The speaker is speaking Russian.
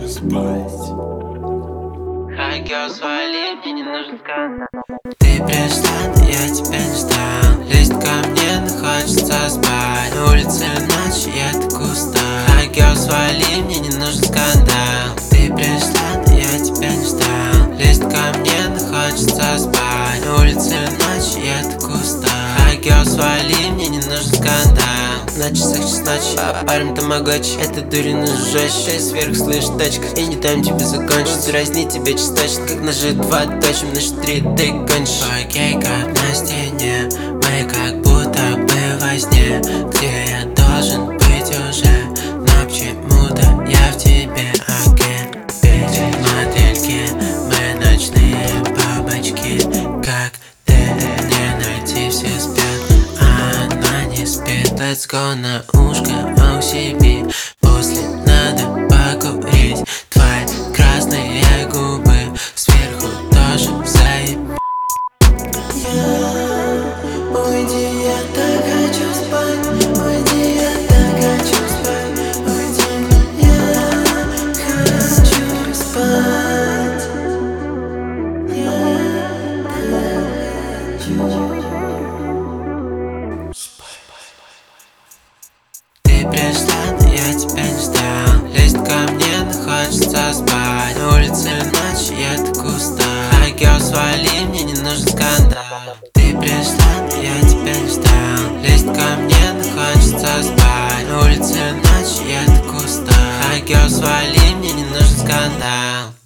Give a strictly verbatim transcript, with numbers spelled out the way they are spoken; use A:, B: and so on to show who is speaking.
A: спать.
B: Хай, girl, свали, мне не нужен скандал. Ты пришла, но я тебя не ждал. Лезть ко мне, но хочется спать. На улице ночь, я так устал. Хай, girl, свали, мне не нужен скандал. Ты пришла, но я тебя не ждал. Лезть ко мне, но хочется спать. На улице ночь, я так устал. Хай, girl, свали, мне не нужен скандал. На часах час ночи, а парень тамагочи. Это дурина жжёщая, сверху слышь точка. И не дам тебе закончить, дразнить тебя частично. Как ножи два точим, нож три ты кончишь. Окей, как на стене, мы как будто бы во сне. Где я должен быть уже, но почему-то я в тебе. Окей, модельки, мы ночные бабочки. Как ты, не найти, все спят, а она не спит. Let's go на ушко, о себе. После надо покурить. Твои красные губы сверху тоже заеб.
C: Уйди, я так хочу спать. Уйди, я так хочу спать. Уйди, я хочу спать. Я так хочу.
B: Ты пришла, но я тебя не ждал. Лезть ко мне, но хочется спать. На улице ночь, я так устал. Хай, girl, свали, мне не нужен скандал. Ты пришла, но я тебя не ждал. Лезть ко мне, но хочется спать. На улице ночь, я так устал. Хай, girl, свали, мне не нужен скандал.